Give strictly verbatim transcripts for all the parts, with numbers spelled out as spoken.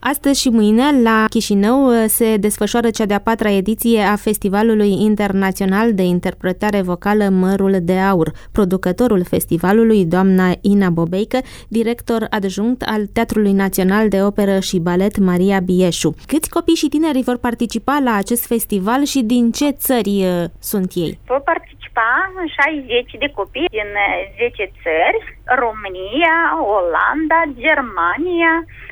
Astăzi și mâine, la Chișinău, se desfășoară cea de-a patra ediție a Festivalului Internațional de Interpretare Vocală Mărul de Aur. Producătorul festivalului, doamna Ina Bobeică, director adjunct al Teatrului Național de Operă și Balet Maria Bieșu. Câți copii și tineri vor participa la acest festival și din ce țări sunt ei? Vor participa șaizeci de copii din zece țări: România, Olanda, Germania,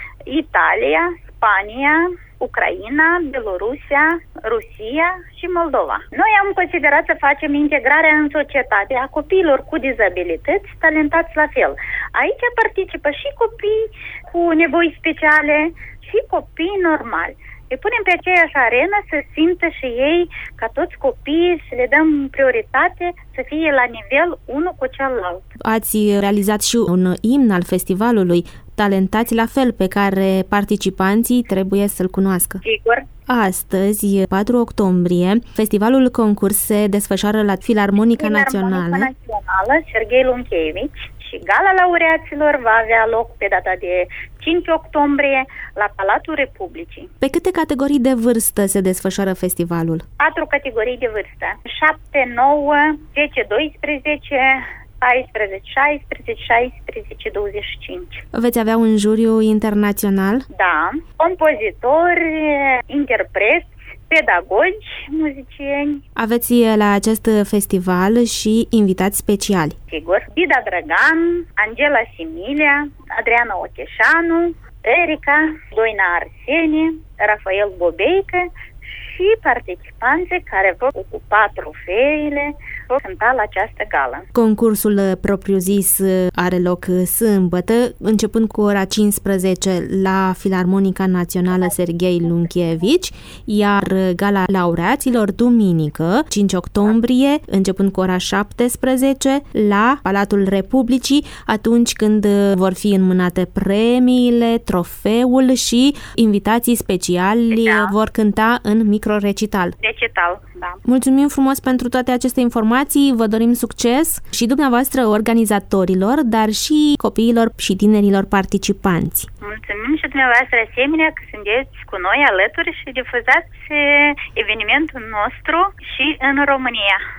Italia, Spania, Ucraina, Belorusia, Rusia și Moldova. Noi am considerat să facem integrarea în societate a copiilor cu dizabilități, talentați la fel. Aici participă și copii cu nevoi speciale și copii normali. Îi punem pe aceeași arenă să simtă și ei, ca toți copiii, să le dăm prioritate, să fie la nivel unul cu celălalt. Ați realizat și un imn al festivalului, Talentați la fel, pe care participanții trebuie să-l cunoască. Sigur. Astăzi, patru octombrie, festivalul concurs se desfășoară la Filarmonica Națională. Filarmonica Națională Serghei Lunchevici și gala laureaților va avea loc pe data de cinci octombrie la Palatul Republicii. Pe câte categorii de vârstă se desfășoară festivalul? Patru categorii de vârstă. șapte, nouă, zece, doisprezece, paisprezece, șaisprezece, șaisprezece, douăzeci și cinci. Veți avea un juriu internațional? Da. Compozitori, interpreți, pedagogi, muzicieni. Aveți la acest festival și invitați speciali. Sigur. Dida Drăgan, Angela Similia, Adriana Ocheșanu, Erica, Doina Arsenie, Rafael Bobeică și participanții care vor ocupa trofeile vor cânta la această gală. Concursul propriu-zis are loc sâmbătă, începând cu ora cincisprezece la Filarmonica Națională Serghei Lunchevici, iar gala laureaților duminică, cinci octombrie, începând cu ora șaptesprezece la Palatul Republicii, atunci când vor fi înmânate premiile, trofeul și invitații speciali da. vor cânta în microrecital. Recital, da. Mulțumim frumos pentru toate aceste informații, vă dorim succes și dumneavoastră organizatorilor, dar și copiilor și tinerilor participanți. Mulțumim și dumneavoastră asemenea că sunteți cu noi alături și difuzați evenimentul nostru și în România.